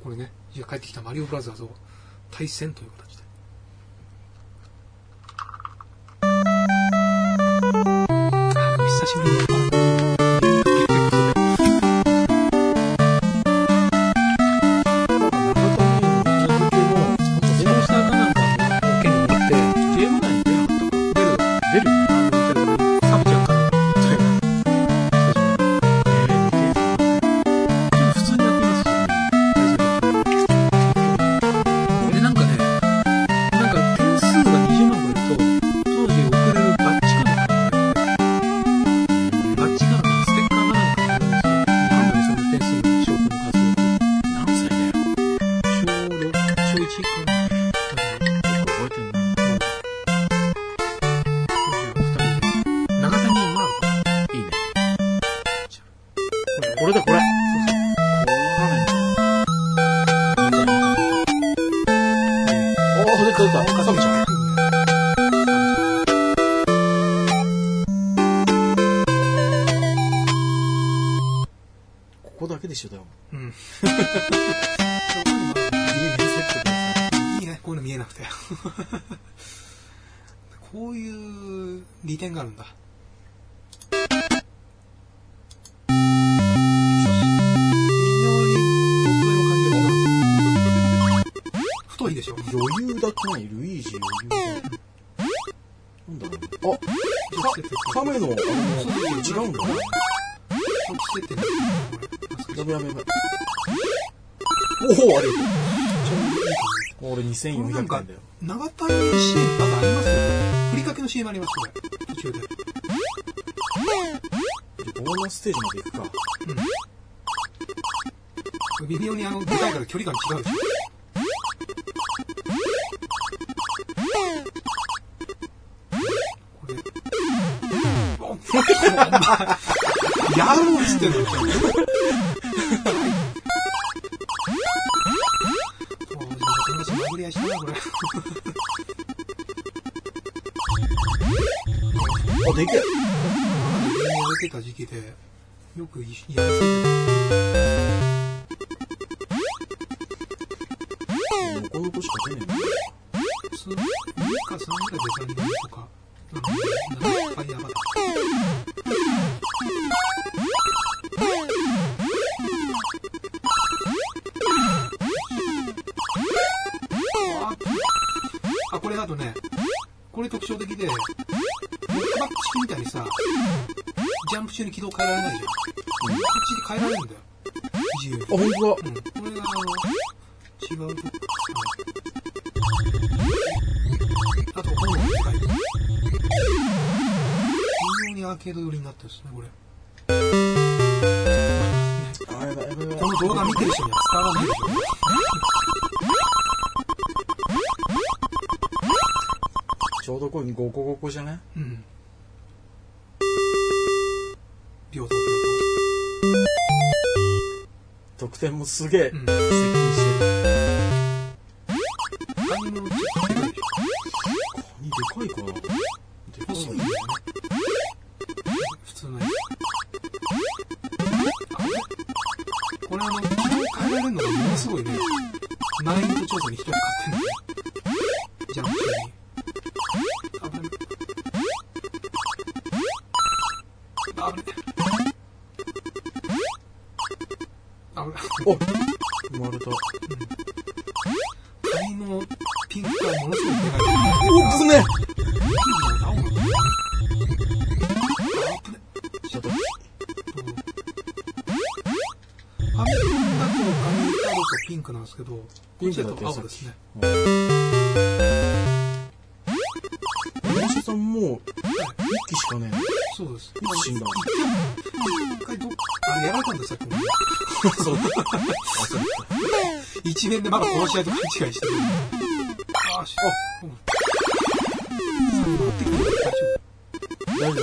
これね、帰ってきたマリオブラザーズを対戦という形で。久しぶりにうん。いいね、こういうの見えなくて。こういう利点があるんだ。微妙に太めの感じがします。太いでしょ。 余裕だけない、ルイージ余裕だ。なんだろう。カメの、違うんだね。やべ。おお、あれ。俺2400円だよ。 長谷 CM まだありますよ。ふりかけの CM ありますこれ。途中で。 ボーナスステージまで行くか。 うん。微妙にでかいから距離感違うでしょ。これ。やろうっつってんの。殴り合いしたなこれ。 あ、でけえ。 上に置いてた時期でよくやりすぎて。 この子しか出ねえんだ。 2か3ぐらいデザインとか。ファイヤーバター。これだとね、これ特徴的で、モックバック式みたいにさ、ジャンプ中に軌道変えられないじゃん。こっちで変えられるんだよ。自由に。 あ、ほんとだ。 これが違うとこ。あと、このでかい。微妙にアーケード寄りになってるんですね、これ。この動画見てる人には伝わらないでしょ。 ちょうどこれ5個5個じゃね？ うん。秒と。 得点もすげえ。接近してる。 カニのちょっとでかいでしょ。 カニでかいかな。でかい細いんだよね。普通のやつ。これ軌道変えられるのがものすごいね。難易度調査に一人買ってんのね。ジャンプ中に。 お、生まれた。 カニのピンクがものすごいでかい。 おっぶね。ちょっと。 ファミコンだとカニカロとピンクなんですけど、こっちだと青ですね。 山下さんもう1機しかねえ。 そうです。 死んだ。 一回やられたんださっきも。 そう。 一面でまだ殺し合いと勘違いしてる。あ、持ってきて大丈夫。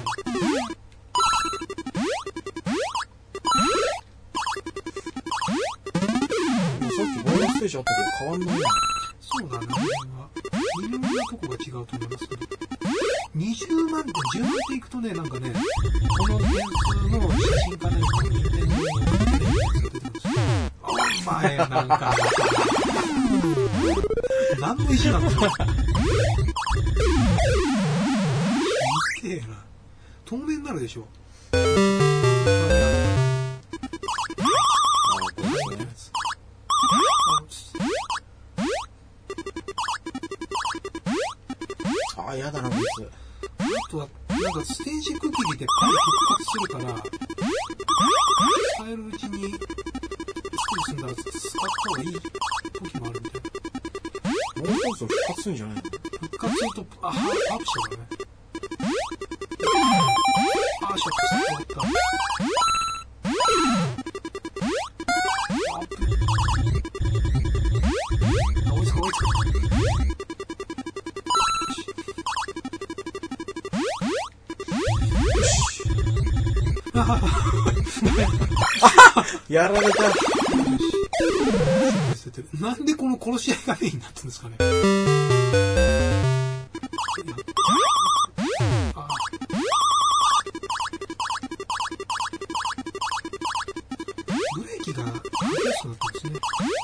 さっきボーナスステージあったけど変わんないな。 そうだね。微妙なとこが違うと思いますけど。20万点、10万点いくとね、なんかね、この点数の写真かね、任天堂のテレビが出てくるんですよ。あ、うまい。 前なんか。何の石なの？見てえな。透明になるでしょ。 あ、やだなこいつ。 あとはなんかステージ区切りでパン復活するから、使えるうちにステージすんだら使った方がいい時もあるみたいな。 もうそろそろ復活するんじゃないの？ 復活するとアップしちゃうからね。ショックされた。追いつか追いつか。 やられた。 なんでこの殺し合いがメインになってるんですかね。ブレーキが動きやすくなってますね。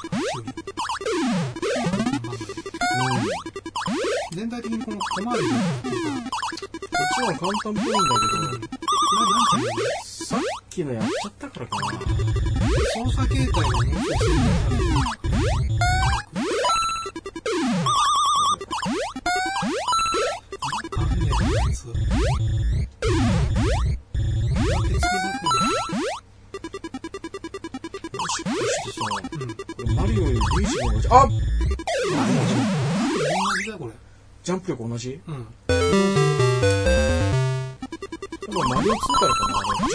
全体的にこの小回りがっていうか、 こっちは簡単っぽいんだけど、さっきのやっちゃったからかな。 操作形態がもうちょっと強いマリオよりルイージの方があっ、 同じだよこれ。 ジャンプ力同じ？ うん。 マリオ2からかな、あれ。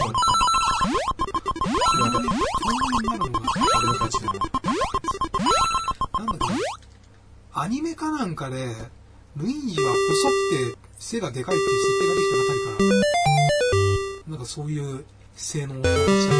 こんなになるのが俺の勝ちだな。 なんだっけ、アニメかなんかでルイージは細くて背がでかいっていう設定ができたあたりから、なんかそういう性能を発した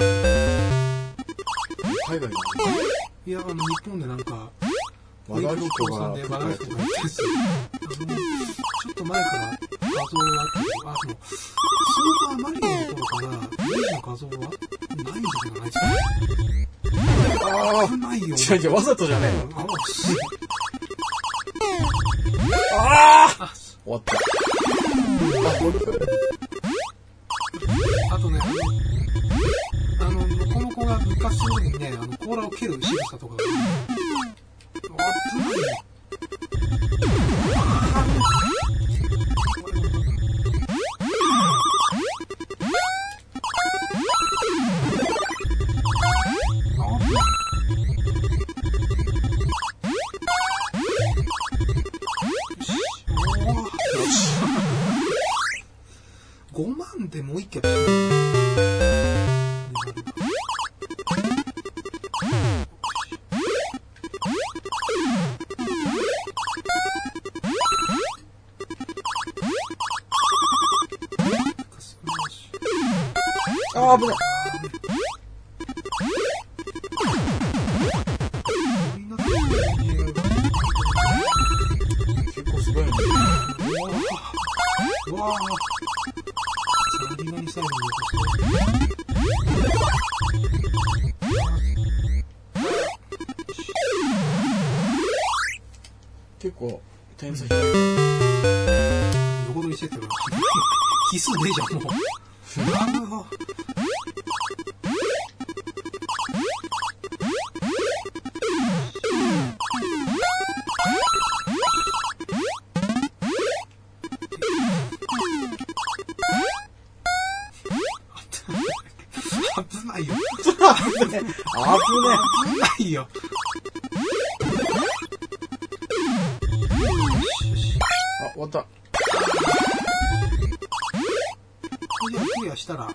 海外のいや、日本でなんか和田アキ子が和田アキ子が言ってるんですよ。ちょっと前から画像があって、でもスーパーマリオの頃からルイージの画像はないんじゃないですか。危ないよ。 違う、わざとじゃねえよ。終わった。 あとね、この子が復活するときにね、甲羅を蹴る仕草とかが、危ないよ。5万でもう一回あー、危ない。結構すごいね。 うわぁ。サリガニサイドに結構、点差開い横取りしてってるから。奇数ねえじゃん、もう。なるほど。危ないよ。 危ねえ。危ないよ。 あ、終わった。 これでクリアしたら、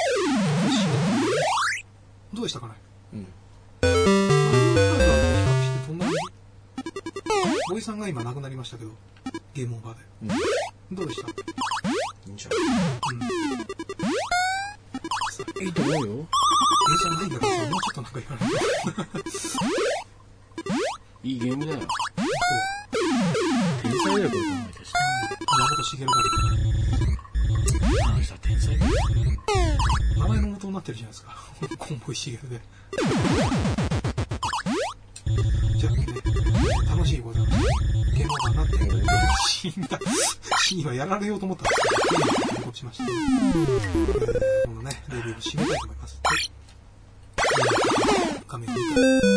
どうでしたかね。 うん。 マリオカートと比較してどんなに、おじさんが今亡くなりましたけど、ゲームオーバーで。うん、どうでした？ いいんじゃない？いいと思うよ。 じゃないんだからさ、もうちょっとなんか言わないと。 いいゲームだよ。天才だよ、これ考えてし。 山本茂があの人は天才だよ。 名前の元になってるじゃないですか。コンボイ茂で。 死にはやられようと思ったんですけど、落ちました。このね、レビューを締めたいと思います。画面を見て。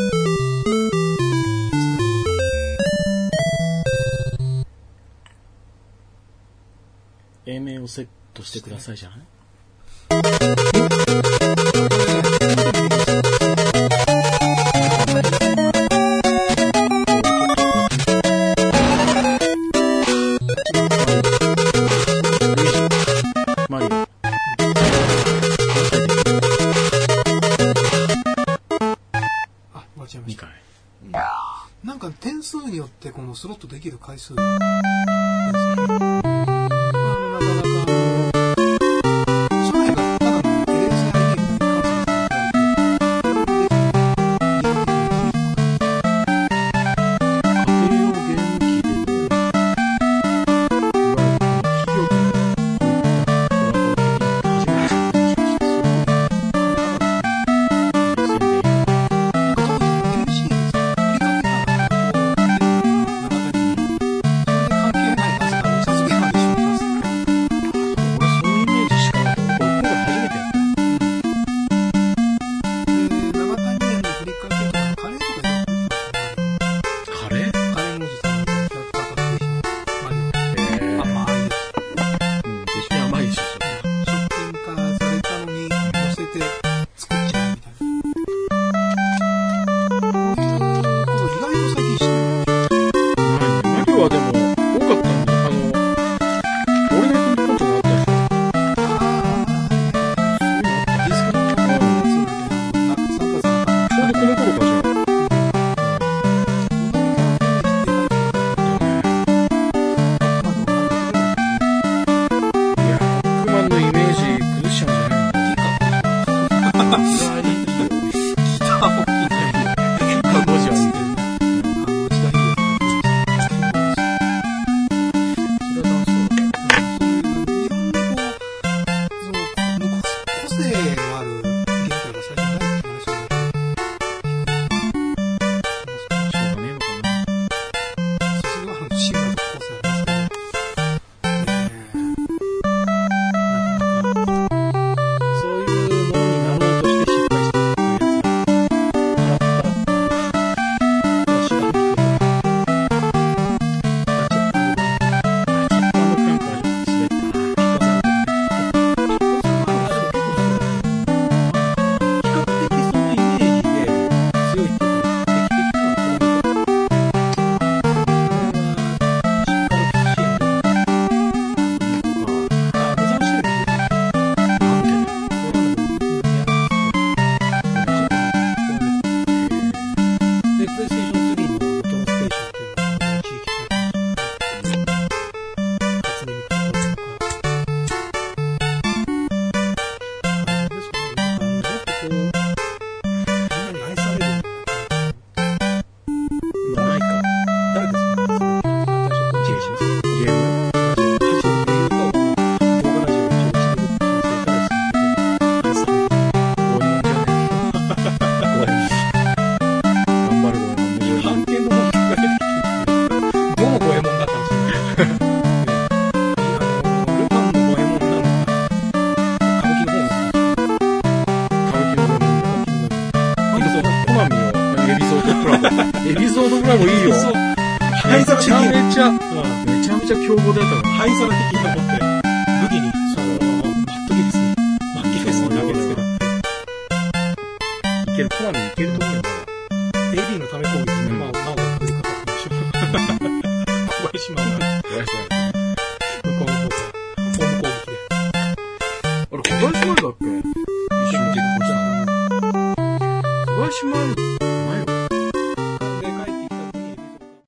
A 面をセットしてくださいじゃない？ なんか点数によってこのスロットできる回数がなかなか初代がただの LSI ゲームに関するエピソードプラもいいよ。めちゃめちゃ凶暴だったの。 灰皿的に思って、武器に、マットギリスに、マッキリスに投げつけた。 いける、コナミいけると思うよ、まだ。 AB のため攻撃で、まあ、なおが振りかかったでしょ。小林マンが。 小林マン。 向こうの方から、ホーム攻撃で。 あれ、小林マンだっけ？一緒に出てこした。小林マン